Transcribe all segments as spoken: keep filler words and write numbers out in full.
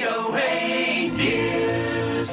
โอ เอ News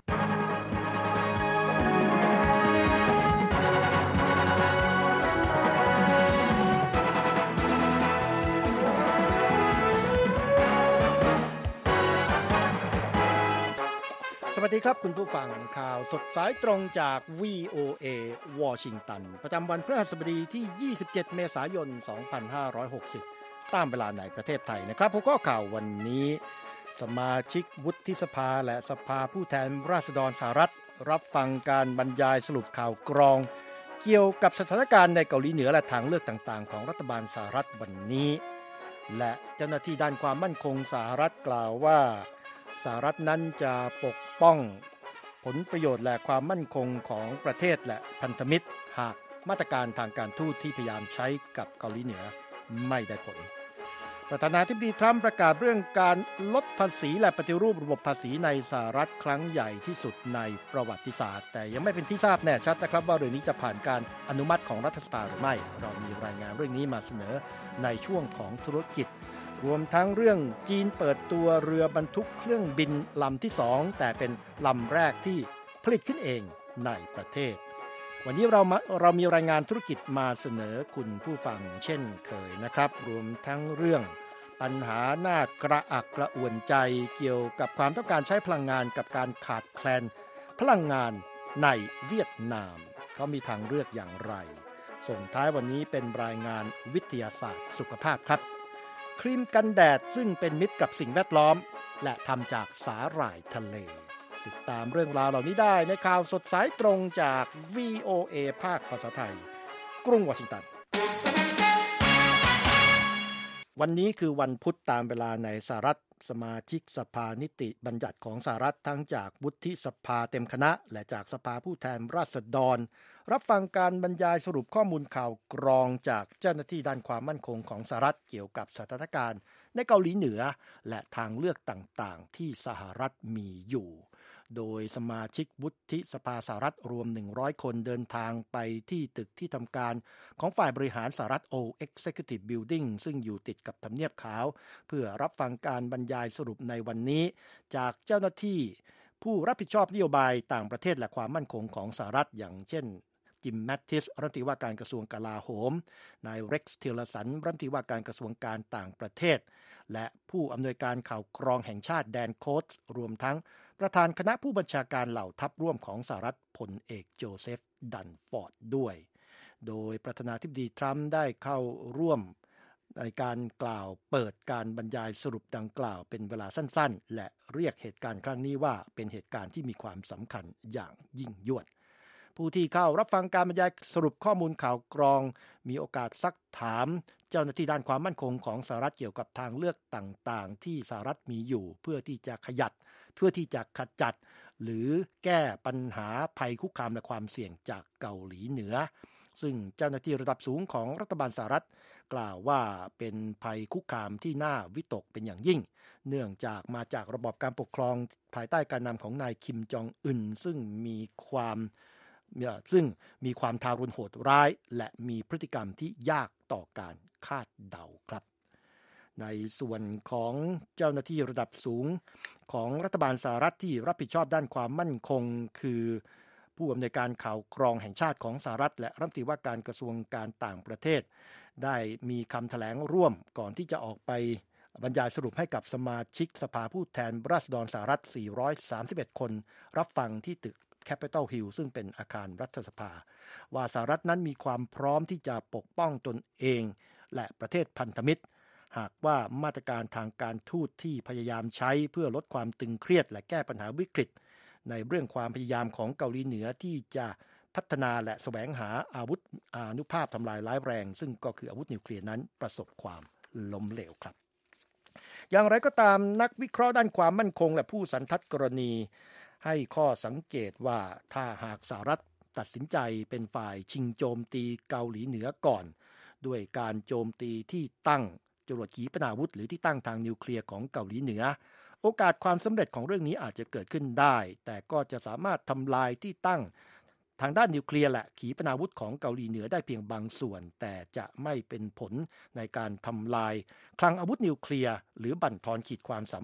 สวัสดีครับคุณผู้ฟังข่าวสดสายตรงจาก วี โอ เอ วอชิงตันประจำวันพฤหัสบดีที่ยี่สิบเจ็ดเมษายนสองพันห้าร้อยหกสิบตามเวลาในประเทศไทยนะครับหัวข้อข่าววันนี้สมาชิกวุฒิสภาและสภาผู้แทนราษฎรสหรัฐรับฟังการบรรยายสรุปข่าวกรองเกี่ยวกับสถานการณ์ในเกาหลีเหนือและทางเลือกต่างๆของรัฐบาลสหรัฐวันนี้และเจ้าหน้าที่ด้านความมั่นคงสหรัฐกล่าวว่าสหรัฐนั้นจะปกป้องผลประโยชน์และความมั่นคงของประเทศและพันธมิตรหากมาตรการทางการทูตที่พยายามใช้กับเกาหลีเหนือไม่ได้ผลประธานาธิบดีทรัมป์ประกาศเรื่องการลดภาษีและปฏิรูประบบภาษีในสหรัฐครั้งใหญ่ที่สุดในประวัติศาสตร์แต่ยังไม่เป็นที่ทราบแน่ชัดนะครับว่าเรื่องนี้จะผ่านการอนุมัติของรัฐสภาหรือไม่เรามีรายงานเรื่องนี้มาเสนอในช่วงของธุรกิจรวมทั้งเรื่องจีนเปิดตัวเรือบรรทุกเครื่องบินลำที่สองแต่เป็นลำแรกที่ผลิตขึ้นเองในประเทศวันนี้เรามาเรามีรายงานธุรกิจมาเสนอคุณผู้ฟังเช่นเคยนะครับรวมทั้งเรื่องปัญหาหน้ากระอักกระอ่วนใจเกี่ยวกับความต้องการใช้พลังงานกับการขาดแคลนพลังงานในเวียดนามเขามีทางเลือกอย่างไรส่งท้ายวันนี้เป็นรายงานวิทยาศาสตร์สุขภาพครับครีมกันแดดซึ่งเป็นมิตรกับสิ่งแวดล้อมและทำจากสาหร่ายทะเลติดตามเรื่องราวเหล่านี้ได้ในข่าวสดสายตรงจาก วี โอ เอ ภาคภาษาไทยกรุงวอชิงตันวันนี้คือวันพุธตามเวลาในสหรัฐสมาชิกสภานิติบัญญัติของสหรัฐทั้งจากวุฒิสภาเต็มคณะและจากสภาผู้แทนราษฎรรับฟังการบรรยายสรุปข้อมูลข่าวกรองจากเจ้าหน้าที่ด้านความมั่นคงของสหรัฐเกี่ยวกับสถานการณ์ในเกาหลีเหนือและทางเลือกต่างๆที่สหรัฐมีอยู่โดยสมาชิกวุฒิสภาสหรัฐรวมหนึ่งร้อยคนเดินทางไปที่ตึกที่ทำการของฝ่ายบริหารสหรัฐ Old Executive Building ซึ่งอยู่ติดกับทำเนียบขาวเพื่อรับฟังการบรรยายสรุปในวันนี้จากเจ้าหน้าที่ผู้รับผิดชอบนโยบายต่างประเทศและความมั่นคงของสหรัฐอย่างเช่นจิมแมตติสรัฐมนตรีว่าการกระทรวงกลาโหมนายเร็กซ์ทิลเลสันรัฐมนตรีว่าการกระทรวงการต่างประเทศและผู้อำนวยการข่าวกรองแห่งชาติแดนโคตส์รวมทั้งประธานคณะผู้บัญชาการเหล่าทัพร่วมของสหรัฐพลเอกโจเซฟดันฟอร์ดด้วยโดยประธานาธิบดีทรัมป์ได้เข้าร่วมในการกล่าวเปิดการบรรยายสรุปดังกล่าวเป็นเวลาสั้นๆและเรียกเหตุการณ์ครั้งนี้ว่าเป็นเหตุการณ์ที่มีความสำคัญอย่างยิ่งยวดผู้ที่เข้ารับฟังการบรรยายสรุปข้อมูลข่าวกรองมีโอกาสซักถามเจ้าหน้าที่ด้านความมั่นคงของสหรัฐเกี่ยวกับทางเลือกต่างๆที่สหรัฐมีอยู่เพื่อที่จะขยัดเพื่อที่จะขจัดหรือแก้ปัญหาภัยคุกคามและความเสี่ยงจากเกาหลีเหนือซึ่งเจ้าหน้าที่ระดับสูงของรัฐบาลสหรัฐกล่าวว่าเป็นภัยคุกคามที่น่าวิตกเป็นอย่างยิ่งเนื่องจากมาจากระบอบการปกครองภายใต้การนำของนายคิมจองอึนซึ่งมีความซึ่งมีความทารุณโหดร้ายและมีพฤติกรรมที่ยากต่อการคาดเดาครับในส่วนของเจ้าหน้าที่ระดับสูงของรัฐบาลสหรัฐที่รับผิดชอบด้านความมั่นคงคือผู้อำนวยการข่าวกรองแห่งชาติของสหรัฐและรัฐมนตรีว่าการกระทรวงการต่างประเทศได้มีคำแถลงร่วมก่อนที่จะออกไปบรรยายสรุปให้กับสมาชิกสภาผู้แทนราษฎรสหรัฐสี่ร้อยสามสิบเอ็ดคนรับฟังที่ตึกCapitol Hill ซึ่งเป็นอาคารรัฐสภาว่าสหรัฐนั้นมีความพร้อมที่จะปกป้องตนเองและประเทศพันธมิตรหากว่ามาตรการทางการทูตที่พยายามใช้เพื่อลดความตึงเครียดและแก้ปัญหาวิกฤตในเรื่องความพยายามของเกาหลีเหนือที่จะพัฒนาและแสวงหาอาวุธอานุภาพทำลายร้ายแรงซึ่งก็คืออาวุธนิวเคลียร์นั้นประสบความล้มเหลวครับอย่างไรก็ตามนักวิเคราะห์ด้านความมั่นคงและผู้สันทัดกรณีให้ข้อสังเกตว่าถ้าหากสหรัฐตัดสินใจเป็นฝ่ายชิงโจมตีเกาหลีเหนือก่อนด้วยการโจมตีที่ตั้งจรวดขีปนาวุธหรือที่ตั้งทางนิวเคลียร์ของเกาหลีเหนือโอกาสความสำเร็จของเรื่องนี้อาจจะเกิดขึ้นได้แต่ก็จะสามารถทำลายที่ตั้ง ทางด้านนิวเคลียร์และขีปนาวุธของเกาหลีเหนือได้เพียงบางส่วนแต่จะไม่เป็นผลในการทำลายคลังอาวุธนิวเคลียร์หรือบั่นทอนขีดความสามารถ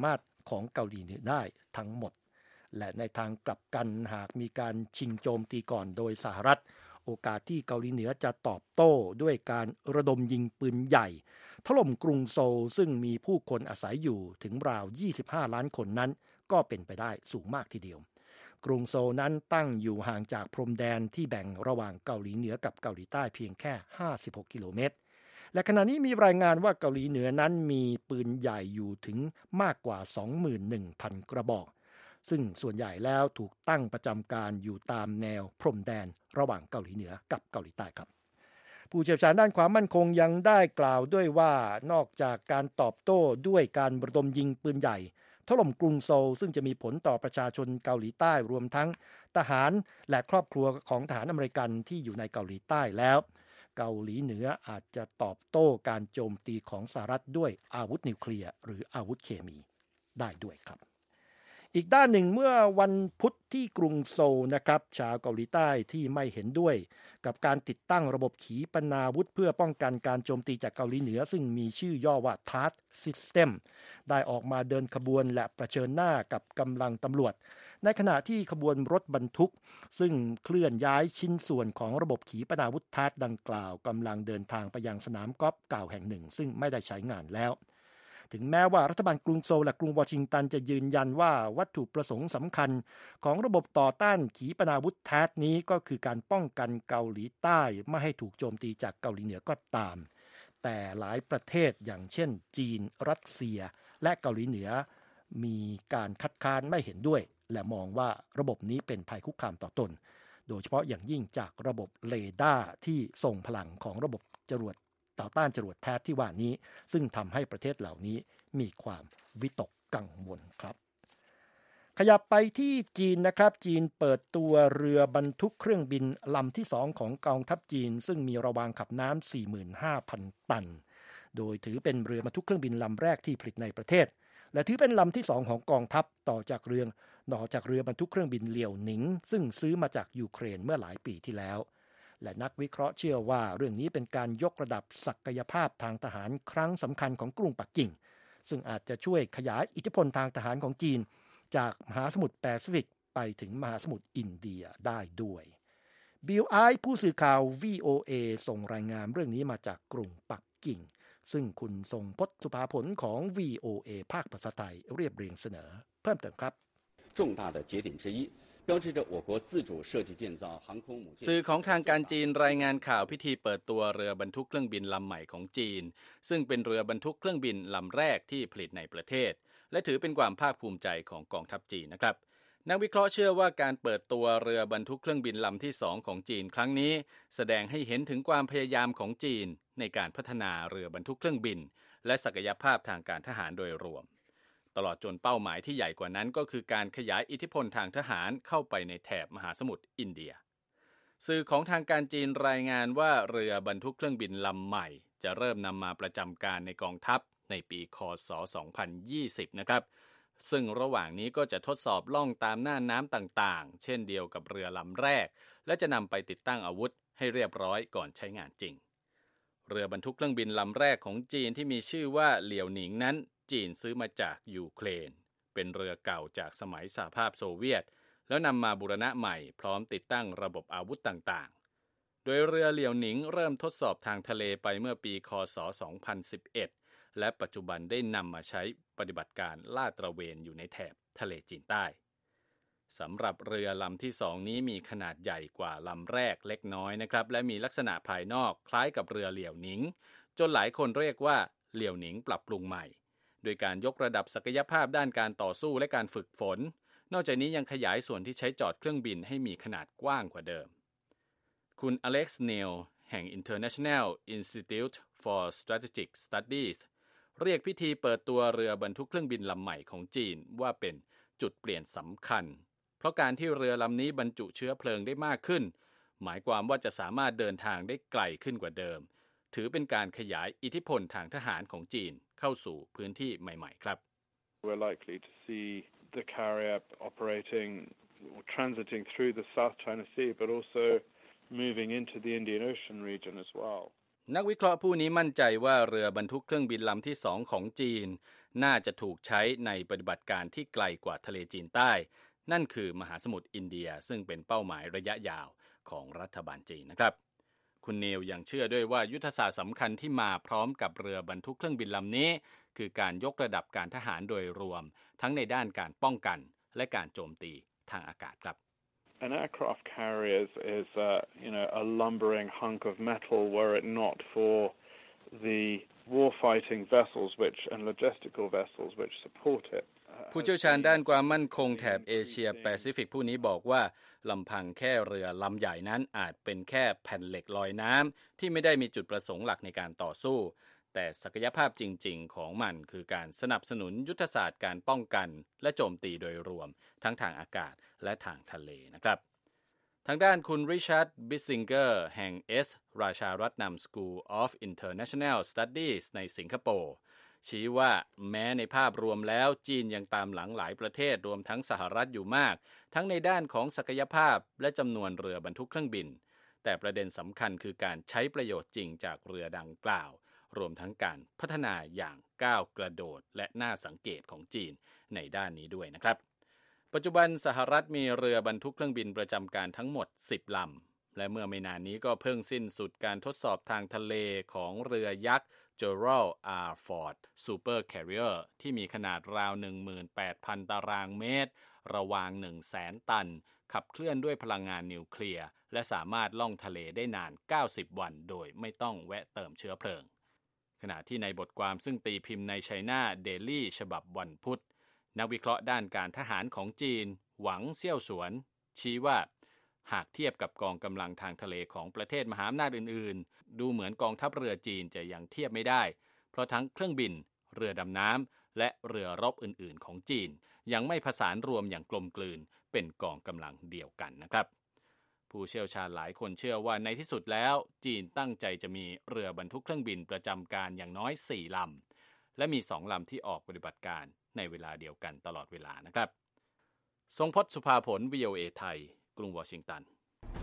ของเกาหลีเหนือได้ทั้งหมดและในทางกลับกันหากมีการชิงโจมตีก่อนโดยสหรัฐโอกาสที่เกาหลีเหนือจะตอบโต้ด้วยการระดมยิงปืนใหญ่ถล่มกรุงโซลซึ่งมีผู้คนอาศัยอยู่ถึงราวยี่สิบห้าล้านคนนั้นก็เป็นไปได้สูงมากทีเดียวกรุงโซลนั้นตั้งอยู่ห่างจากพรมแดนที่แบ่งระหว่างเกาหลีเหนือกับเกาหลีใต้เพียงแค่ห้าสิบหกกิโลเมตรและขณะนี้มีรายงานว่าเกาหลีเหนือนั้นมีปืนใหญ่อยู่ถึงมากกว่า สองหมื่นหนึ่งพัน กระบอกซึ่งส่วนใหญ่แล้วถูกตั้งประจำการอยู่ตามแนวพรมแดนระหว่างเกาหลีเหนือกับเกาหลีใต้ครับผู้เชี่ยวชาญด้านความมั่นคงยังได้กล่าวด้วยว่านอกจากการตอบโต้ด้วยการระดมยิงปืนใหญ่ถล่มกรุงโซลซึ่งจะมีผลต่อประชาชนเกาหลีใต้รวมทั้งทหารและครอบครัวของทหารอเมริกันที่อยู่ในเกาหลีใต้แล้วเกาหลีเหนืออาจจะตอบโต้การโจมตีของสหรัฐด้วยอาวุธนิวเคลียร์หรืออาวุธเคมีได้ด้วยครับอีกด้านหนึ่งเมื่อวันพุธที่กรุงโซลนะครับชาวเกาหลีใต้ที่ไม่เห็นด้วยกับการติดตั้งระบบขีปนาวุธเพื่อป้องกันการโจมตีจากเกาหลีเหนือซึ่งมีชื่อย่อว่า ที เอ เอ ที System ได้ออกมาเดินขบวนและเผชิญหน้ากับกำลังตำรวจในขณะที่ขบวนรถบรรทุกซึ่งเคลื่อนย้ายชิ้นส่วนของระบบขีปนาวุธ ที เอ เอ ที ดังกล่าวกำลังเดินทางไปยังสนามกอล์ฟเก่าแห่งหนึ่งซึ่งไม่ได้ใช้งานแล้วถึงแม้ว่ารัฐบาลกรุงโซลและกรุงวอชิงตันจะยืนยันว่าวัตถุประสงค์สำคัญของระบบต่อต้านขีปนาวุธ ที เอ เอ ที นี้ก็คือการป้องกันเกาหลีใต้ไม่ให้ถูกโจมตีจากเกาหลีเหนือก็ตามแต่หลายประเทศอย่างเช่นจีนรัสเซียและเกาหลีเหนือมีการคัดค้านไม่เห็นด้วยและมองว่าระบบนี้เป็นภัยคุกคามต่อตนโดยเฉพาะอย่างยิ่งจากระบบเรดาร์ที่ส่งพลังของระบบจรวดต่อต้านจรวดแทสที่ว่านี้ซึ่งทำให้ประเทศเหล่านี้มีความวิตกกังวลครับขยับไปที่จีนนะครับจีนเปิดตัวเรือบรรทุกเครื่องบินลำที่สองของกองทัพจีนซึ่งมีระวางขับน้ำ สี่หมื่นห้าพัน ตันโดยถือเป็นเรือบรรทุกเครื่องบินลำแรกที่ผลิตในประเทศและถือเป็นลำที่สองของกองทัพต่อจากเรือต่อจากเรือบรรทุกเครื่องบินเหลี่ยวหนิงซึ่งซื้อมาจากยูเครนเมื่อหลายปีที่แล้วและนักวิเคราะห์เชื่อว่าเรื่องนี้เป็นการยกระดับศักยภาพทางทหารครั้งสำคัญของกรุงปักกิ่งซึ่งอาจจะช่วยขยายอิทธิพลทางทหารของจีนจากมหาสมุทรแปซิฟิกไปถึงมหาสมุทรอินเดียได้ด้วยบิลไอผู้สื่อข่าว วี โอ เอ ส่งรายงานเรื่องนี้มาจากกรุงปักกิ่งซึ่งคุณทรงพจน์สุภาผลของ วี โอ เอ ภาคภาษาไทยเรียบเรียงเสนอเพิ่มเติมครับ重大的节点之一标志着我国自主设计建造航空母舰สื่อของทางการจีนรายงานข่าวพิธีเปิดตัวเรือบรรทุกเครื่องบินลำใหม่ของจีนซึ่งเป็นเรือบรรทุกเครื่องบินลำแรกที่ผลิตในประเทศและถือเป็นความภาคภูมิใจของกองทัพจีนนะครับนักวิเคราะห์เชื่อว่าการเปิดตัวเรือบรรทุกเครื่องบินลำที่สองของจีนครั้งนี้แสดงให้เห็นถึงความพยายามของจีนในการพัฒนาเรือบรรทุกเครื่องบินและศักยภาพทางการทหารโดยรวมตลอดจนเป้าหมายที่ใหญ่กว่านั้นก็คือการขยายอิทธิพลทางทหารเข้าไปในแถบมหาสมุทรอินเดียสื่อของทางการจีนรายงานว่าเรือบรรทุกเครื่องบินลำใหม่จะเริ่มนำมาประจำการในกองทัพในปีค.ศ. สองพันยี่สิบนะครับซึ่งระหว่างนี้ก็จะทดสอบล่องตามน่านน้ำต่างๆเช่นเดียวกับเรือลำแรกและจะนำไปติดตั้งอาวุธให้เรียบร้อยก่อนใช้งานจริงเรือบรรทุกเครื่องบินลำแรกของจีนที่มีชื่อว่าเหลียวหนิงนั้นจีนซื้อมาจากยูเครนเป็นเรือเก่าจากสมัยสหภาพโซเวียตแล้วนำมาบูรณะใหม่พร้อมติดตั้งระบบอาวุธต่างๆโดยเรือเหลียวหนิงเริ่มทดสอบทางทะเลไปเมื่อปีค.ศ. สองพันสิบเอ็ดและปัจจุบันได้นำมาใช้ปฏิบัติการลาดตระเวนอยู่ในแถบทะเลจีนใต้สำหรับเรือลำที่สองนี้มีขนาดใหญ่กว่าลำแรกเล็กน้อยนะครับและมีลักษณะภายนอกคล้ายกับเรือเหลียวหนิงจนหลายคนเรียกว่าเหลียวหนิงปรับปรุงใหม่โดยการยกระดับศักยภาพด้านการต่อสู้และการฝึกฝนนอกจากนี้ยังขยายส่วนที่ใช้จอดเครื่องบินให้มีขนาดกว้างกว่าเดิมคุณอเล็กซ์เนลแห่ง International Institute for Strategic Studies เรียกพิธีเปิดตัวเรือบรรทุกเครื่องบินลำใหม่ของจีนว่าเป็นจุดเปลี่ยนสำคัญเพราะการที่เรือลำนี้บรรจุเชื้อเพลิงได้มากขึ้นหมายความว่าจะสามารถเดินทางได้ไกลขึ้นกว่าเดิมถือเป็นการขยายอิทธิพลทางทหารของจีนเข้าสู่พื้นที่ใหม่ๆครับ We're likely to see the carrier operating or transiting through the South China Sea but also moving into the Indian Ocean region as well นักวิเคราะห์ผู้นี้มั่นใจว่าเรือบรรทุกเครื่องบินลำที่สองของจีนน่าจะถูกใช้ในปฏิบัติการที่ไกลกว่าทะเลจีนใต้นั่นคือมหาสมุทรอินเดียซึ่งเป็นเป้าหมายระยะยาวของรัฐบาลจีนนะครับคุณเนลยังเชื่อด้วยว่ายุทธศาสตร์สำคัญที่มาพร้อมกับเรือบรรทุกเครื่องบินลำนี้คือการยกระดับการทหารโดยรวมทั้งในด้านการป้องกันและการโจมตีทางอากาศครับ An aircraft carrier is uh, you know a lumbering hunk of metal were it not for the warfighting vessels which and logistical vessels which support it ผู้เชี่ยวชาญด้านความมั่นคงแถบเอเชียแปซิฟิกผู้นี้บอกว่าลำพังแค่เรือลำใหญ่นั้นอาจเป็นแค่แผ่นเหล็กลอยน้ำที่ไม่ได้มีจุดประสงค์หลักในการต่อสู้แต่ศักยภาพจริงๆของมันคือการสนับสนุนยุทธศาสตร์การป้องกันและโจมตีโดยรวมทั้งทางอากาศและทางทะเลนะครับทางด้านคุณริชาร์ดบิสซิงเกอร์แห่ง S ราชารัตนัม School of International Studies ในสิงคโปร์ชี้ว่าแม้ในภาพรวมแล้วจีนยังตามหลังหลายประเทศรวมทั้งสหรัฐอยู่มากทั้งในด้านของศักยภาพและจำนวนเรือบรรทุกเครื่องบินแต่ประเด็นสำคัญคือการใช้ประโยชน์จริงจากเรือดังกล่าวรวมทั้งการพัฒนาอย่างก้าวกระโดดและน่าสังเกตของจีนในด้านนี้ด้วยนะครับปัจจุบันสหรัฐมีเรือบรรทุกเครื่องบินประจำการทั้งหมดสิบลำและเมื่อไม่นานนี้ก็เพิ่งสิ้นสุดการทดสอบทางทะเลของเรือยักษ์ Gerald R. Ford Super Carrier ที่มีขนาดราว หนึ่งหมื่นแปดพัน ตารางเมตรระวาง หนึ่งแสน ตันขับเคลื่อนด้วยพลังงานนิวเคลียร์และสามารถล่องทะเลได้นานเก้าสิบวันโดยไม่ต้องแวะเติมเชื้อเพลิงขณะที่ในบทความซึ่งตีพิมพ์ใน China Daily ฉบับวันพุธนักวิเคราะห์ด้านการทหารของจีนหวังเซี่ยวสวนชี้ว่าหากเทียบกับกองกำลังทางทะเลของประเทศมหาอำนาจอื่นๆดูเหมือนกองทัพเรือจีนจะยังเทียบไม่ได้เพราะทั้งเครื่องบินเรือดำน้ำและเรือรบอื่นๆของจีนยังไม่ผสานรวมอย่างกลมกลืนเป็นกองกำลังเดียวกันนะครับผู้เชี่ยวชาญหลายคนเชื่อว่าในที่สุดแล้วจีนตั้งใจจะมีเรือบรรทุกเครื่องบินประจำการอย่างน้อยสี่ลำและมีสองลำที่ออกปฏิบัติการในเวลาเดียวกันตลอดเวลานะครับทรงพจน์สุภาผล วี โอ เอ ไทยกรุงวอชิงตัน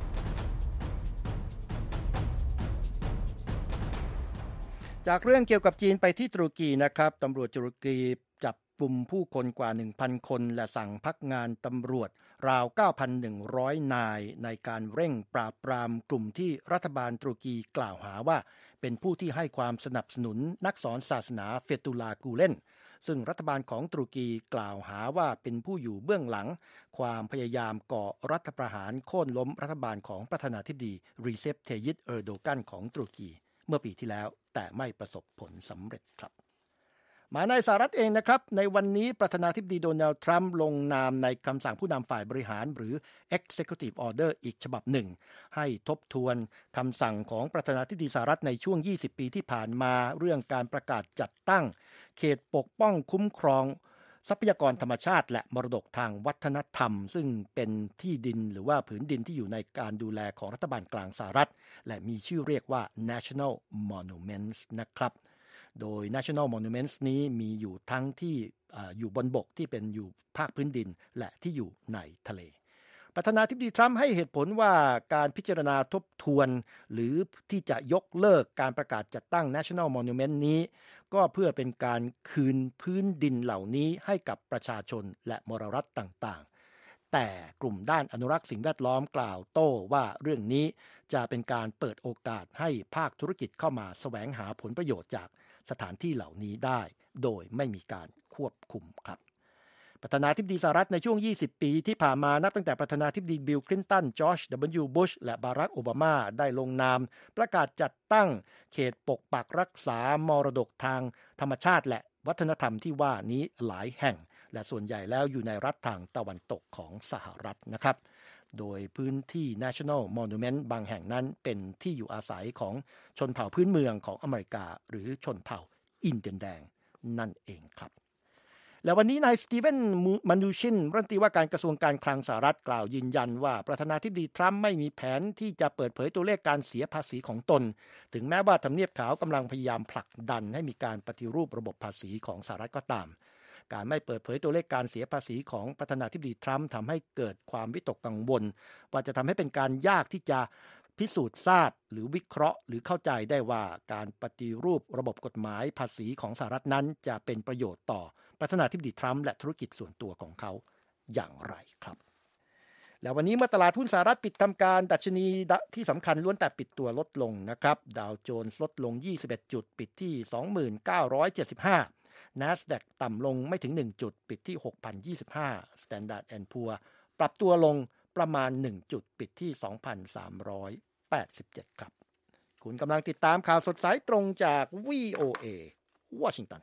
จากเรื่องเกี่ยวกับจีนไปที่ตุรกีนะครับตำรวจตุรกีจับกลุ่มผู้คนกว่า หนึ่งพัน คนและสั่งพักงานตำรวจราว เก้าพันหนึ่งร้อย นายในการเร่งปราบปรามกลุ่มที่รัฐบาลตุรกีกล่าวหาว่าเป็นผู้ที่ให้ความสนับสนุนนักสอนศาสนาเฟตุลากูเลนซึ่งรัฐบาลของตุรกีกล่าวหาว่าเป็นผู้อยู่เบื้องหลังความพยายามก่อรัฐประหารโค่นล้มรัฐบาลของประธานาธิบดีรีเซป เทยิป เออร์โดกันของตุรกีเมื่อปีที่แล้วแต่ไม่ประสบผลสำเร็จครับมาในสหรัฐเองนะครับในวันนี้ประธานาธิบดีโดนัลด์ทรัมป์ลงนามในคำสั่งผู้นำฝ่ายบริหารหรือ Executive Order อีกฉบับหนึ่งให้ทบทวนคำสั่งของประธานาธิบดีสหรัฐในช่วงยี่สิบปีที่ผ่านมาเรื่องการประกาศจัดตั้งเขตปกป้องคุ้มครองทรัพยากรธรรมชาติและมรดกทางวัฒนธรรมซึ่งเป็นที่ดินหรือว่าผืนดินที่อยู่ในการดูแลของรัฐบาลกลางสหรัฐและมีชื่อเรียกว่า National Monuments นะครับโดย National Monuments นี้มีอยู่ทั้งที่ อ, อยู่บนบกที่เป็นอยู่ภาคพื้นดินและที่อยู่ในทะเลประธานาธิบดีทรัมป์ให้เหตุผลว่าการพิจารณาทบทวนหรือที่จะยกเลิกการประกาศจัดตั้ง National Monument นี้ก็เพื่อเป็นการคืนพื้นดินเหล่านี้ให้กับประชาชนและมรรัฐต่างๆแต่กลุ่มด้านอนุรักษ์สิ่งแวดล้อมกล่าวโต้ว่าเรื่องนี้จะเป็นการเปิดโอกาสให้ภาคธุรกิจเข้ามาแสวงหาผลประโยชน์จากสถานที่เหล่านี้ได้โดยไม่มีการควบคุมครับประธานาธิบดีสหรัฐในช่วงยี่สิบปีที่ผ่านมานับตั้งแต่ประธานาธิบดีบิลคลินตันจอร์จ ดับเบิลยู บุชและบารักโอบามาได้ลงนามประกาศจัดตั้งเขตปกปักรักษามรดกทางธรรมชาติและวัฒนธรรมที่ว่านี้หลายแห่งและส่วนใหญ่แล้วอยู่ในรัฐทางตะวันตกของสหรัฐนะครับโดยพื้นที่ National Monument บางแห่งนั้นเป็นที่อยู่อาศัยของชนเผ่าพื้นเมืองของอเมริกาหรือชนเผ่าอินเดียนแดงนั่นเองครับและวันนี้นายสตีเวนมานูชินรัฐมนตรีว่าการกระทรวงการคลังสหรัฐกล่าวยืนยันว่าประธานาธิบดีทรัมป์ไม่มีแผนที่จะเปิดเผยตัวเลขการเสียภาษีของตนถึงแม้ว่าทำเนียบขาวกำลังพยายามผลักดันให้มีการปฏิรูประบบภาษีของสหรัฐก็ตามการไม่เปิดเผยตัวเลขการเสียภาษีของประธานาธิบดีทรัมป์ทำให้เกิดความวิตกกังวลว่าจะทำให้เป็นการยากที่จะพิสูจน์ทราบหรือวิเคราะห์หรือเข้าใจได้ว่าการปฏิรูประบบกฎหมายภาษีของสหรัฐนั้นจะเป็นประโยชน์ต่อประธานาธิบดีทรัมป์และธุรกิจส่วนตัวของเขาอย่างไรครับแล้ววันนี้เมื่อตลาดหุ้นสหรัฐปิดทำการดัชนีที่สำคัญล้วนแต่ปิดตัวลดลงนะครับดาวโจนส์ลดลงยี่สิบเอ็ดจุดปิดที่ สองพันเก้าร้อยเจ็ดสิบห้า NASDAQ ต่ำลงไม่ถึงหนึ่งจุดปิดที่ หกพันยี่สิบห้า Standard แอนด์ Poor's ปรับตัวลงประมาณหนึ่งจุดปิดที่ สองพันสามร้อยแปดสิบเจ็ด ครับคุณกำลังติดตามข่าวสดสายตรงจาก วี โอ เอ วอชิงตัน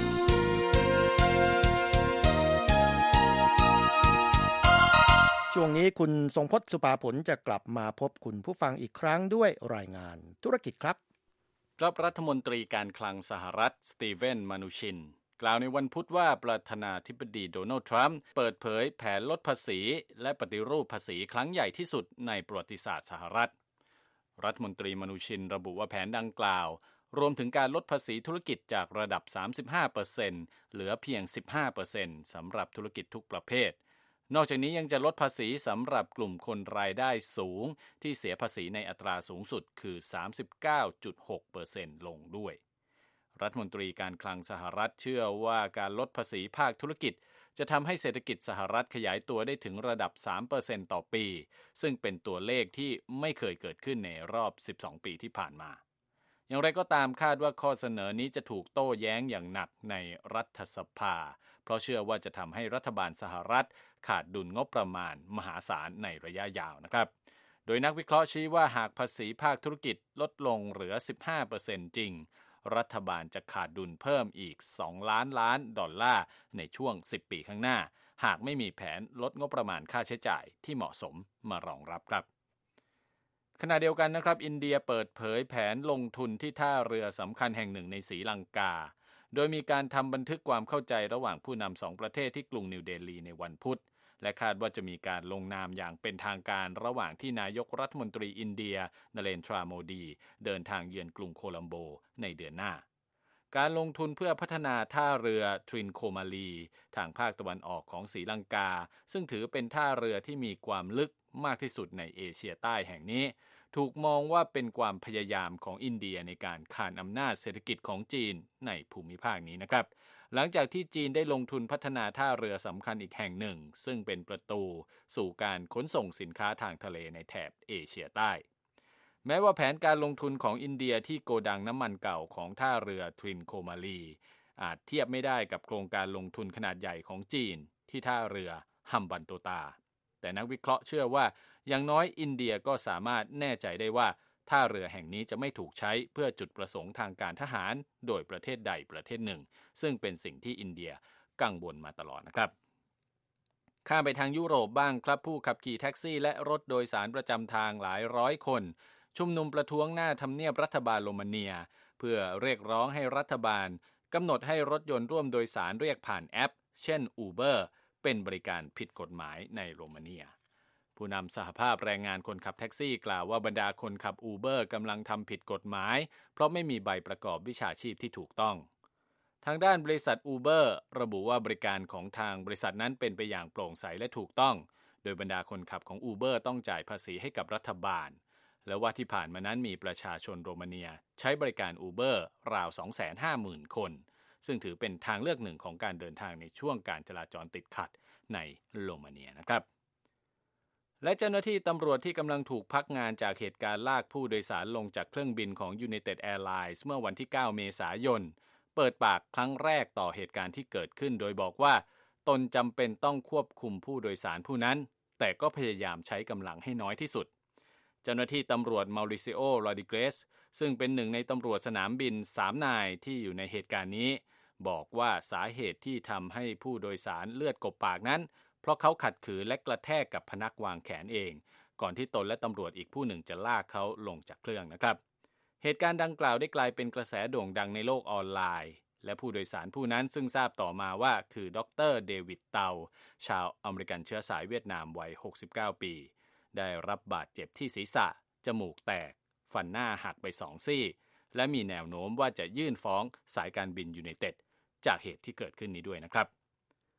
ช่วงนี้คุณทรงพจน์สุภาผลจะกลับมาพบคุณผู้ฟังอีกครั้งด้วยรายงานธุรกิจครับรับรัฐมนตรีการคลังสหรัฐสตีเวนมานูชินกล่าวในวันพุธว่าประธานาธิบดีโดนัลด์ทรัมป์เปิดเผยแผนลดภาษีและปฏิรูปภาษีครั้งใหญ่ที่สุดในประวัติศาสตร์สหรัฐรัฐมนตรีมานูชินระบุว่าแผนดังกล่าวรวมถึงการลดภาษีธุรกิจจากระดับ สามสิบห้าเปอร์เซ็นต์ เหลือเพียง สิบห้าเปอร์เซ็นต์ สำหรับธุรกิจทุกประเภทนอกจากนี้ยังจะลดภาษีสำหรับกลุ่มคนรายได้สูงที่เสียภาษีในอัตราสูงสุดคือ สามสิบเก้าจุดหกเปอร์เซ็นต์ ลงด้วยรัฐมนตรีการคลังสหรัฐเชื่อว่าการลดภาษีภาคธุรกิจจะทำให้เศรษฐกิจสหรัฐขยายตัวได้ถึงระดับ สามเปอร์เซ็นต์ ต่อปีซึ่งเป็นตัวเลขที่ไม่เคยเกิดขึ้นในรอบสิบสองปีที่ผ่านมาอย่างไรก็ตามคาดว่าข้อเสนอนี้จะถูกโต้แย้งอย่างหนักในรัฐสภาเพราะเชื่อว่าจะทำให้รัฐบาลสหรัฐขาดดุลงบประมาณมหาศาลในระยะยาวนะครับโดยนักวิเคราะห์ชี้ว่าหากภาษีภาคธุรกิจลดลงเหลือ สิบห้าเปอร์เซ็นต์ จริงรัฐบาลจะขาดดุลเพิ่มอีกสองล้านล้านดอลลาร์ในช่วงสิบปีข้างหน้าหากไม่มีแผนลดงบประมาณค่าใช้จ่ายที่เหมาะสมมารองรับครับขณะเดียวกันนะครับอินเดียเปิดเผยแผนลงทุนที่ท่าเรือสำคัญแห่งหนึ่งในศรีลังกาโดยมีการทำบันทึกความเข้าใจระหว่างผู้นำสองประเทศที่กรุงนิวเดลีในวันพุธและคาดว่าจะมีการลงนามอย่างเป็นทางการระหว่างที่นายกรัฐมนตรีอินเดียนเรนทราโมดีเดินทางเยือนกรุงโคลัมโบในเดือนหน้าการลงทุนเพื่อพัฒนาท่าเรือทรินโคมาลีทางภาคตะวันออกของศรีลังกาซึ่งถือเป็นท่าเรือที่มีความลึกมากที่สุดในเอเชียใต้แห่งนี้ถูกมองว่าเป็นความพยายามของอินเดียในการขานอำนาจเศรษฐกิจของจีนในภูมิภาคนี้นะครับหลังจากที่จีนได้ลงทุนพัฒนาท่าเรือสำคัญอีกแห่งหนึ่งซึ่งเป็นประตูสู่การขนส่งสินค้าทางทะเลในแถบเอเชียใต้แม้ว่าแผนการลงทุนของอินเดียที่โกดังน้ำมันเก่าของท่าเรือทรินโคมาลีอาจเทียบไม่ได้กับโครงการลงทุนขนาดใหญ่ของจีนที่ท่าเรือฮัมบันโตตาแต่นักวิเคราะห์เชื่อว่าอย่างน้อยอินเดียก็สามารถแน่ใจได้ว่าท่าเรือแห่งนี้จะไม่ถูกใช้เพื่อจุดประสงค์ทางการทหารโดยประเทศใดประเทศหนึ่งซึ่งเป็นสิ่งที่อินเดียกังวลมาตลอดนะครับข้ามไปทางยุโรปบ้างครับผู้ขับขี่แท็กซี่และรถโดยสารประจำทางหลายร้อยคนชุมนุมประท้วงหน้าทำเนียบรัฐบาลโรมาเนียเพื่อเรียกร้องให้รัฐบาลกำหนดให้รถยนต์ร่วมโดยสารเรียกผ่านแอปเช่น Uber เป็นบริการผิดกฎหมายในโรมาเนียผู้นำสหภาพแรงงานคนขับแท็กซี่กล่าวว่าบรรดาคนขับ Uber กำลังทำผิดกฎหมายเพราะไม่มีใบประกอบวิชาชีพที่ถูกต้องทางด้านบริษัท Uber ระบุว่าบริการของทางบริษัทนั้นเป็นไปอย่างโปร่งใสและถูกต้องโดยบรรดาคนขับของ Uber ต้องจ่ายภาษีให้กับรัฐบาลและว่าที่ผ่านมานั้นมีประชาชนโรมาเนียใช้บริการ Uber ราว สองแสนห้าหมื่น คนซึ่งถือเป็นทางเลือกหนึ่งของการเดินทางในช่วงการจราจรติดขัดในโรมาเนียนะครับและเจ้าหน้าที่ตำรวจที่กำลังถูกพักงานจากเหตุการณ์ลากผู้โดยสารลงจากเครื่องบินของ United Airlines เมื่อวันที่เก้าเมษายนเปิดปากครั้งแรกต่อเหตุการณ์ที่เกิดขึ้นโดยบอกว่าตนจำเป็นต้องควบคุมผู้โดยสารผู้นั้นแต่ก็พยายามใช้กำลังให้น้อยที่สุดเจ้าหน้าที่ตำรวจมาริซิโอ โรดิเกสซึ่งเป็นหนึ่งในตำรวจสนามบินสามนายที่อยู่ในเหตุการณ์นี้บอกว่าสาเหตุที่ทำให้ผู้โดยสารเลือดกบปากนั้นเพราะเขาขัดขืนและกระแทกกับพนักวางแขนเองก่อนที่ตนและตำรวจอีกผู้หนึ่งจะลากเขาลงจากเครื่องนะครับเหตุการณ์ดังกล่าวได้กลายเป็นกระแสโด่งดังในโลกออนไลน์และผู้โดยสารผู้นั้นซึ่งทราบต่อมาว่าคือดร.เดวิดเตาชาวอเมริกันเชื้อสายเวียดนามวัยหกสิบเก้าปีได้รับบาดเจ็บที่ศีรษะจมูกแตกฟันหน้าหักไปสองซี่และมีแนวโน้มว่าจะยื่นฟ้องสายการบินยูไนเต็ดจากเหตุที่เกิดขึ้นนี้ด้วยนะครับ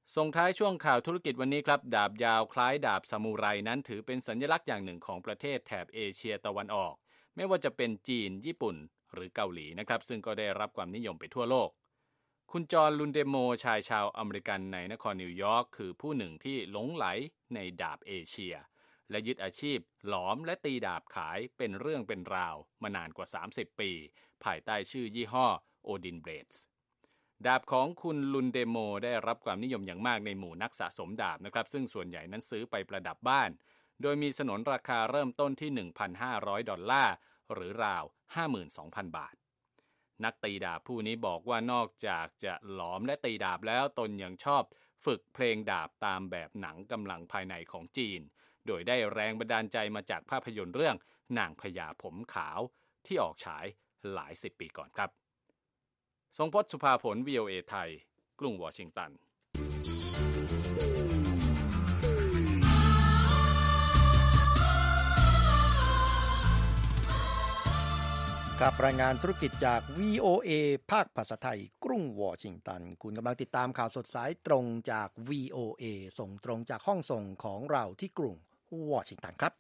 ส่งท้ายช่วงข่าวธุรกิจวันนี้ครับดาบยาวคล้ายดาบซามูไรนั้นถือเป็นสัญลักษณ์อย่างหนึ่งของประเทศแถบเอเชียตะวันออกไม่ว่าจะเป็นจีนญี่ปุ่นหรือเกาหลีนะครับซึ่งก็ได้รับความนิยมไปทั่วโลกคุณจอห์นลุนเดโมชายชาวอเมริกันในนครนิวยอร์กคือผู้หนึ่งที่หลงไหลในดาบเอเชียและยึดอาชีพหลอมและตีดาบขายเป็นเรื่องเป็นราวมานานกว่าสามสิบปีภายใต้ชื่อยี่ห้อโอดินเบรดส์ดาบของคุณลุนเดโมได้รับความนิยมอย่างมากในหมู่นักสะสมดาบนะครับซึ่งส่วนใหญ่นั้นซื้อไปประดับบ้านโดยมีสนนราคาเริ่มต้นที่ หนึ่งพันห้าร้อย ดอลลาร์หรือราว ห้าหมื่นสองพัน บาทนักตีดาบผู้นี้บอกว่านอกจากจะหลอมและตีดาบแล้วตนยังชอบฝึกเพลงดาบตามแบบหนังกำลังภายในของจีนโดยได้แรงบันดาลใจมาจากภาพยนตร์เรื่องนางพญาผมขาวที่ออกฉายหลายสิบปีก่อนครับทรงพจน์สุภาผล วี โอ เอ ไทยกรุงวอชิงตันกับรายงานธุรกิจจาก วี โอ เอ ภาคภาษาไทยกรุงวอชิงตันคุณกำลังติดตามข่าวสดสายตรงจาก วี โอ เอ ส่งตรงจากห้องส่งของเราที่กรุงวอชิงตันครับ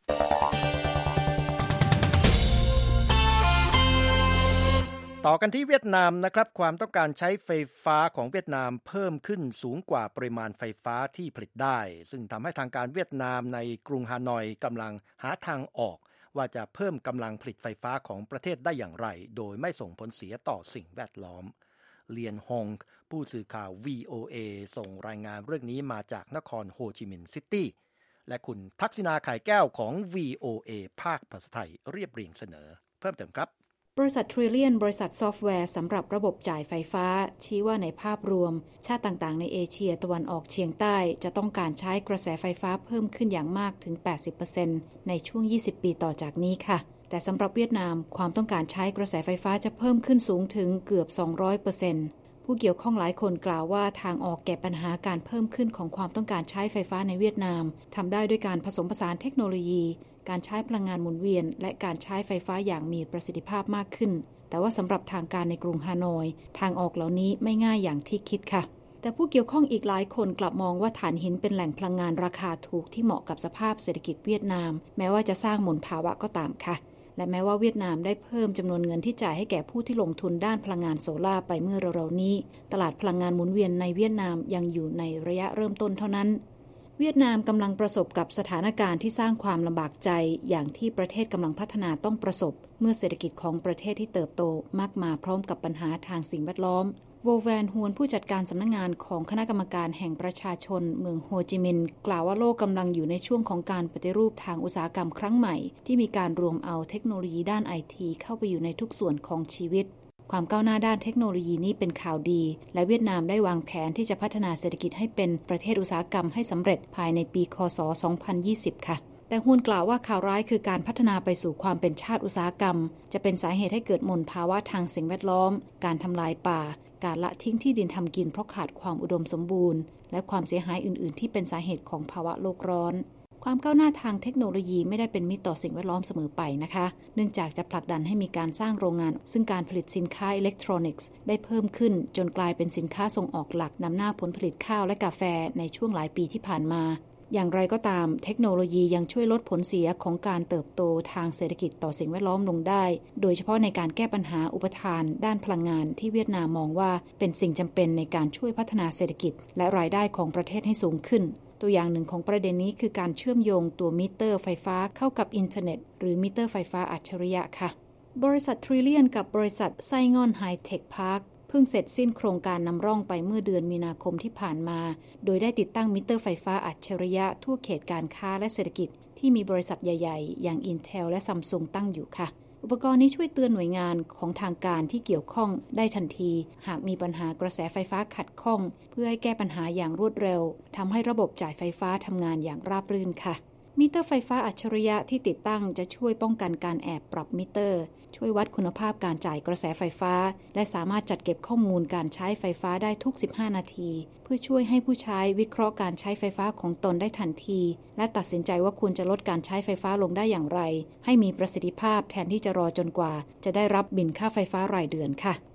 ต่อกันที่เวียดนามนะครับความต้องการใช้ไฟฟ้าของเวียดนามเพิ่มขึ้นสูงกว่าปริมาณไฟฟ้าที่ผลิตได้ซึ่งทำให้ทางการเวียดนามในกรุงฮานอยกำลังหาทางออกว่าจะเพิ่มกำลังผลิตไฟฟ้าของประเทศได้อย่างไรโดยไม่ส่งผลเสียต่อสิ่งแวดล้อมเลียนฮงผู้สื่อข่าว วี โอ เอ ส่งรายงานเรื่องนี้มาจากนครโฮจิมินห์ซิตี้และคุณทักษิณาไข่แก้วของ วี โอ เอ ภาคภาษาไทยเรียบเรียงเสนอเพิ่มเติมครับบริษัท Trillion บริษัทซอฟต์แวร์สำหรับระบบจ่ายไฟฟ้าชี้ว่าในภาพรวมชาติต่างๆในเอเชียตะวันออกเฉียงใต้จะต้องการใช้กระแสไฟฟ้าเพิ่มขึ้นอย่างมากถึง แปดสิบเปอร์เซ็นต์ ในช่วงยี่สิบปีต่อจากนี้ค่ะแต่สำหรับเวียดนามความต้องการใช้กระแสไฟฟ้าจะเพิ่มขึ้นสูงถึงเกือบ สองร้อยเปอร์เซ็นต์ ผู้เกี่ยวข้องหลายคนกล่าวว่าทางออกแก้ปัญหาการเพิ่มขึ้นของความต้องการใช้ไฟฟ้าในเวียดนามทำได้ด้วยการผสมผสานเทคโนโลยีการใช้พลังงานหมุนเวียนและการใช้ไฟฟ้าอย่างมีประสิทธิภาพมากขึ้นแต่ว่าสำหรับทางการในกรุงฮานอยทางออกเหล่านี้ไม่ง่ายอย่างที่คิดค่ะแต่ผู้เกี่ยวข้องอีกหลายคนกลับมองว่าถ่านหินเป็นแหล่งพลังงานราคาถูกที่เหมาะกับสภาพเศรษฐกิจเวียดนามแม้ว่าจะสร้างมลภาวะก็ตามค่ะและแม้ว่าเวียดนามได้เพิ่มจำนวนเงินที่จ่ายให้แก่ผู้ที่ลงทุนด้านพลังงานโซล่าไปเมื่อเร็วๆนี้ตลาดพลังงานหมุนเวียนในเวียดนามยังอยู่ในระยะเริ่มต้นเท่านั้นเวียดนามกำลังประสบกับสถานการณ์ที่สร้างความลำบากใจอย่างที่ประเทศกำลังพัฒนาต้องประสบเมื่อเศรษฐกิจของประเทศที่เติบโตมากมาพร้อมกับปัญหาทางสิ่งแวดล้อมโวแวนฮวนผู้จัดการสำนักงานของคณะกรรมการแห่งประชาชนเมืองโฮจิมินห์กล่าวว่าโลกกำลังอยู่ในช่วงของการปฏิรูปทางอุตสาหกรรมครั้งใหม่ที่มีการรวมเอาเทคโนโลยีด้านไอทีเข้าไปอยู่ในทุกส่วนของชีวิตความก้าวหน้าด้านเทคโนโลยีนี้เป็นข่าวดีและเวียดนามได้วางแผนที่จะพัฒนาเศรษฐกิจให้เป็นประเทศอุตสาหกรรมให้สำเร็จภายในปีค.ศ. สองพันยี่สิบค่ะแต่ฮวนกล่าวว่าข่าวร้ายคือการพัฒนาไปสู่ความเป็นชาติอุตสาหกรรมจะเป็นสาเหตุให้เกิดมลภาวะทางสิ่งแวดล้อมการทำลายป่าการละทิ้งที่ดินทำกินเพราะขาดความอุดมสมบูรณ์และความเสียหายอื่นๆที่เป็นสาเหตุของภาวะโลกร้อนความก้าวหน้าทางเทคโนโลยีไม่ได้เป็นมิตรต่อสิ่งแวดล้อมเสมอไปนะคะเนื่องจากจะผลักดันให้มีการสร้างโรงงานซึ่งการผลิตสินค้าอิเล็กทรอนิกส์ได้เพิ่มขึ้นจนกลายเป็นสินค้าส่งออกหลักนำหน้าผลผลิตข้าวและกาแฟในช่วงหลายปีที่ผ่านมาอย่างไรก็ตามเทคโนโลยียังช่วยลดผลเสียของการเติบโตทางเศรษฐกิจต่อสิ่งแวดล้อมลงได้โดยเฉพาะในการแก้ปัญหาอุปทานด้านพลังงานที่เวียดนามมองว่าเป็นสิ่งจำเป็นในการช่วยพัฒนาเศรษฐกิจและรายได้ของประเทศให้สูงขึ้นตัวอย่างหนึ่งของประเด็นนี้คือการเชื่อมโยงตัวมิเตอร์ไฟฟ้าเข้ากับอินเทอร์เน็ตหรือมิเตอร์ไฟฟ้าอัจฉริยะค่ะบริษัท Trillion กับบริษัทไซงอนไฮเทคพาร์คเพิ่งเสร็จสิ้นโครงการนำร่องไปเมื่อเดือนมีนาคมที่ผ่านมาโดยได้ติดตั้งมิเตอร์ไฟฟ้าอัจฉริยะทั่วเขตการค้าและเศรษฐกิจที่มีบริษัทใหญ่ๆอย่าง Intel และ Samsung ตั้งอยู่ค่ะอุปกรณ์นี้ช่วยเตือนหน่วยงานของทางการที่เกี่ยวข้องได้ทันทีหากมีปัญหากระแสไฟฟ้าขัดข้องเพื่อให้แก้ปัญหาอย่างรวดเร็วทำให้ระบบจ่ายไฟฟ้าทำงานอย่างราบรื่นค่ะมิเตอร์ไฟฟ้าอัจฉริยะที่ติดตั้งจะช่วยป้องกันการแอบปรับมิเตอร์ช่วยวัดคุณภาพการจ่ายกระแสไฟฟ้าและสามารถจัดเก็บข้อมูลการใช้ไฟฟ้าได้ทุกสิบห้านาทีเพื่อช่วยให้ผู้ใช้วิเคราะห์การใช้ไฟฟ้าของตนได้ทันทีและตัดสินใจว่าควรจะลดการใช้ไฟฟ้าลงได้อย่างไรให้มีประสิทธิภาพแทนที่จะรอจนกว่าจะได้รับบิลค่าไฟฟ้ารายเดือนค่ะ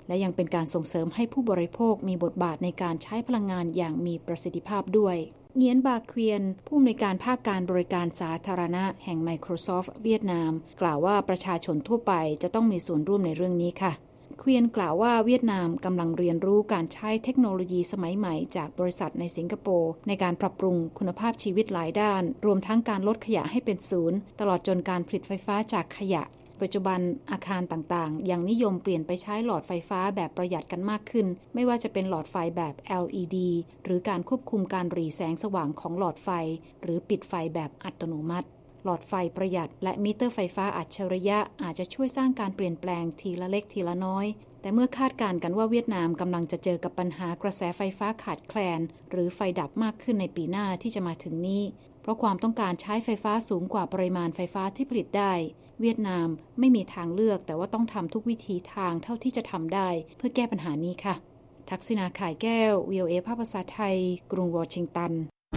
และยังเป็นการส่งเสริมให้ผู้บริโภคมีบทบาทในการใช้พลังงานอย่างมีประสิทธิภาพด้วยเงียนบาเควียนผู้อำนวยการภาคการบริการสาธารณะแห่ง Microsoft เวียดนามกล่าวว่าประชาชนทั่วไปจะต้องมีส่วนร่วมในเรื่องนี้ค่ะเควียนกล่าวว่าเวียดนามกำลังเรียนรู้การใช้เทคโนโลยีสมัยใหม่จากบริษัทในสิงคโปร์ในการปรับปรุงคุณภาพชีวิตหลายด้านรวมทั้งการลดขยะให้เป็นศูนย์ตลอดจนการผลิตไฟฟ้าจากขยะปัจจุบันอาคารต่างๆยังนิยมเปลี่ยนไปใช้หลอดไฟฟ้าแบบประหยัดกันมากขึ้นไม่ว่าจะเป็นหลอดไฟแบบ แอล อี ดี หรือการควบคุมการหรี่แสงสว่างของหลอดไฟหรือปิดไฟแบบอัตโนมัติหลอดไฟประหยัดและมิเตอร์ไฟฟ้าอัจฉริยะอาจจะช่วยสร้างการเปลี่ยนแปลงทีละเล็กทีละน้อยแต่เมื่อคาดการณ์กันว่าเวียดนามกำลังจะเจอกับปัญหากระแสไฟฟ้าขาดแคลนหรือไฟดับมากขึ้นในปีหน้าที่จะมาถึงนี้เพราะความต้องการใช้ไฟฟ้าสูงกว่าปริมาณไฟฟ้าที่ผลิตได้เวียดนามไม่มีทางเลือกแต่ว่าต้องทำทุกวิธีทางเท่าที่จะทำได้เพื่อแก้ปัญหานี้ค่ะทักษิณาข่ายแก้ว วี โอ เอ ภาคภาษาไทยกรุงวอชิงตัน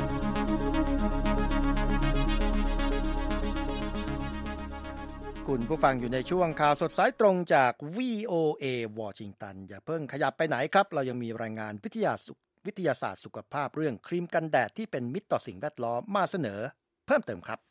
คุณผู้ฟังอยู่ในช่วงข่าวสดสายตรงจาก วี โอ เอ วอชิงตันอย่าเพิ่งขยับไปไหนครับเรายังมีรายงานวิทยาวิทยาศาสตร์สุขภาพเรื่องครีมกันแดดที่เป็นมิตรต่อสิ่งแวดล้อมมาเสนอเพิ่มเติมครับ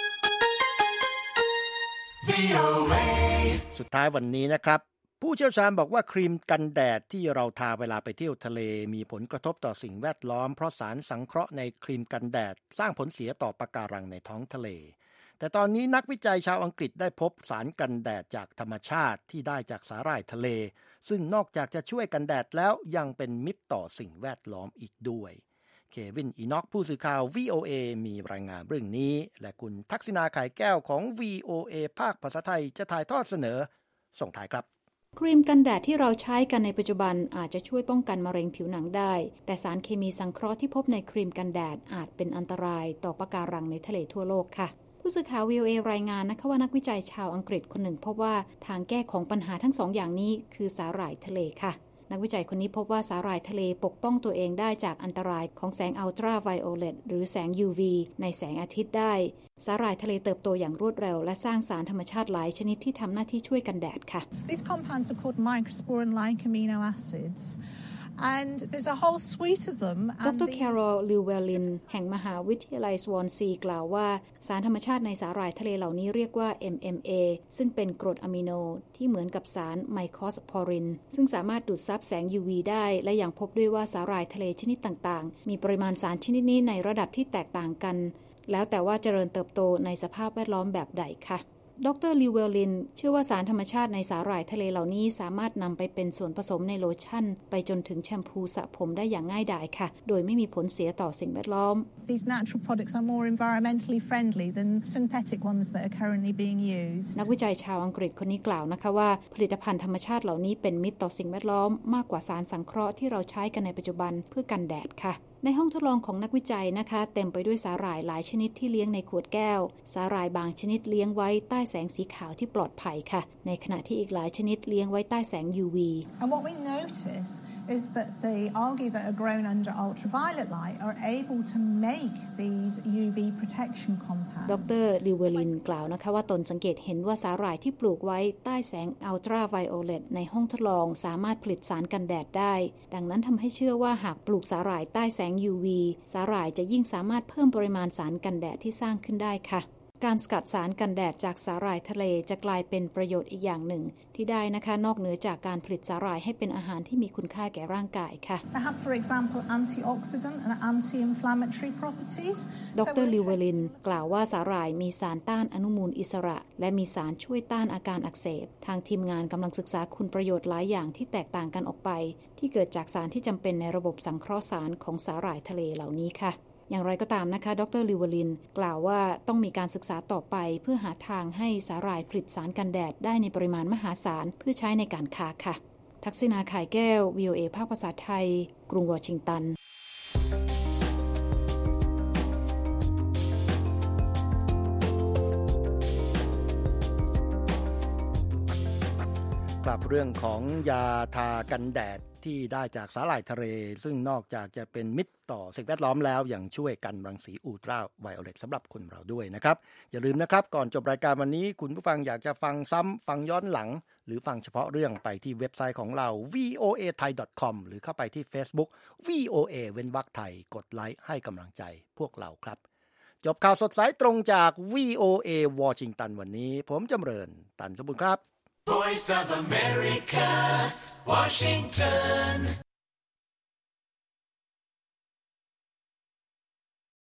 สุดท้ายวันนี้นะครับผู้เชี่ยวชาญบอกว่าครีมกันแดดที่เราทาเวลาไปเที่ยวทะเลมีผลกระทบต่อสิ่งแวดล้อมเพราะสารสังเคราะห์ในครีมกันแดดสร้างผลเสียต่อปะการังในท้องทะเลแต่ตอนนี้นักวิจัยชาวอังกฤษได้พบสารกันแดดจากธรรมชาติที่ได้จากสาหร่ายทะเลซึ่งนอกจากจะช่วยกันแดดแล้วยังเป็นมิตรต่อสิ่งแวดล้อมอีกด้วยเควินอีน็อกผู้สื่อข่าว วี โอ เอ มีรายงานเรื่องนี้และคุณทักษิณาไข่แก้วของ วี โอ เอ ภาคภาษาไทยจะถ่ายทอดเสนอส่งท้ายครับครีมกันแดดที่เราใช้กันในปัจจุบันอาจจะช่วยป้องกันมะเร็งผิวหนังได้แต่สารเคมีสังเคราะห์ที่พบในครีมกันแดดอาจเป็นอันตรายต่อปะการังในทะเลทั่วโลกค่ะผู้สื่อข่าว วี โอ เอ รายงานนะคะว่านักวิจัยชาวอังกฤษคนหนึ่งพบว่าทางแก้ของปัญหาทั้งสองอย่างนี้คือสาหร่ายทะเลค่ะนักวิจัยคนนี้พบว่าสาหร่ายทะเลปกป้องตัวเองได้จากอันตรายของแสงอัลตราไวโอเลตหรือแสง ยู วี ในแสงอาทิตย์ได้สาหร่ายทะเลเติบโตอย่างรวดเร็วและสร้างสารธรรมชาติหลายชนิดที่ทำหน้าที่ช่วยกันแดดค่ะ These compounds are called microsporin-like amino acids and there's a whole suite of them ดร. Carol Llewellyn แห่งมหาวิทยาลัยสวอนซีกล่าวว่าสารธรรมชาติในสาหร่ายทะเลเหล่านี้เรียกว่า เอ็ม เอ็ม เอ ซึ่งเป็นกรดอะมิโนที่เหมือนกับสารไมโคสโพรินซึ่งสามารถดูดซับแสง ยู วี ได้และยังพบด้วยว่าสาหร่ายทะเลชนิดต่างๆมีปริมาณสารชนิดนี้ในระดับที่แตกต่างกันแล้วแต่ว่าเจริญเติบโตในสภาพแวดล้อมแบบใดค่ะดร. ลิวเวลลินเชื่อว่าสารธรรมชาติในสาหร่ายทะเลเหล่านี้สามารถนำไปเป็นส่วนผสมในโลชั่นไปจนถึงแชมพูสระผมได้อย่างง่ายดายค่ะโดยไม่มีผลเสียต่อสิ่งแวดล้อม These natural products are more environmentally friendly than synthetic ones that are currently being used นักวิจัยชาวอังกฤษคนนี้กล่าวนะคะว่าผลิตภัณฑ์ธรรมชาติเหล่านี้เป็นมิตรต่อสิ่งแวดล้อมมากกว่าสารสังเคราะห์ที่เราใช้กันในปัจจุบันเพื่อกันแดดค่ะในห้องทดลองของนักวิจัยนะคะเต็มไปด้วยสาหร่ายหลายชนิดที่เลี้ยงในขวดแก้วสาหร่ายบางชนิดเลี้ยงไว้ใต้แสงสีขาวที่ปลอดภัยค่ะในขณะที่อีกหลายชนิดเลี้ยงไว้ใต้แสง ยู วี And what we notice is that the algae that are grown under ultraviolet light are able to make these ยู วี protection compounds ดร. ลิวเวลินกล่าวนะคะว่าตนสังเกตเห็นว่าสาหร่ายที่ปลูกไว้ใต้แสงอัลตราไวโอเลตในห้องทดลองสามารถผลิตสารกันแดดได้ดังนั้นทำให้เชื่อว่าหากปลูกสาหร่ายใต้แสง ยู วี สาหร่ายจะยิ่งสามารถเพิ่มปริมาณสารกันแดดที่สร้างขึ้นได้ค่ะการสกัดสารกันแดดจากสาหร่ายทะเลจะกลายเป็นประโยชน์อีกอย่างหนึ่งที่ได้นะคะนอกเหนือจากการผลิตสาหร่ายให้เป็นอาหารที่มีคุณค่าแก่ร่างกายค่ะ They have, for example, antioxidant and anti-inflammatory properties ดร. ลิวเวลินกล่าวว่าสาหร่ายมีสารต้านอนุมูลอิสระและมีสารช่วยต้านอาการอักเสบทางทีมงานกำลังศึกษาคุณประโยชน์หลายอย่างที่แตกต่างกันออกไปที่เกิดจากสารที่จำเป็นในระบบสังเคราะห์สารของสาหร่ายทะเลเหล่านี้ค่ะอย่างไรก็ตามนะคะดร. ลิวเวลินกล่าวว่าต้องมีการศึกษาต่อไปเพื่อหาทางให้สาหร่ายผลิตสารกันแดดได้ในปริมาณมหาศาลเพื่อใช้ในการค้าค่ะทักษิณาข่ายแก้ว วี โอ เอ ภาคภาษาไทยกรุงวอชิงตันกลับเรื่องของยาทากันแดดที่ได้จากสาหร่ายทะเลซึ่งนอกจากจะเป็นมิตรต่อสิ่งแวดล้อมแล้วยังช่วยกันรังสีอุลตราไวโอเลตสำหรับคนเราด้วยนะครับอย่าลืมนะครับก่อนจบรายการวันนี้คุณผู้ฟังอยากจะฟังซ้ำฟังย้อนหลังหรือฟังเฉพาะเรื่องไปที่เว็บไซต์ของเรา วี โอ เอ ไทย ดอท คอม หรือเข้าไปที่ Facebook วี โอ เอ เว้นวรรคไทยกดไลค์ให้กำลังใจพวกเราครับจบข่าวสดสายตรงจาก วี โอ เอ วอชิงตันวันนี้ผมจำเริญตันสมบูรณ์ครับ Voice of America Washington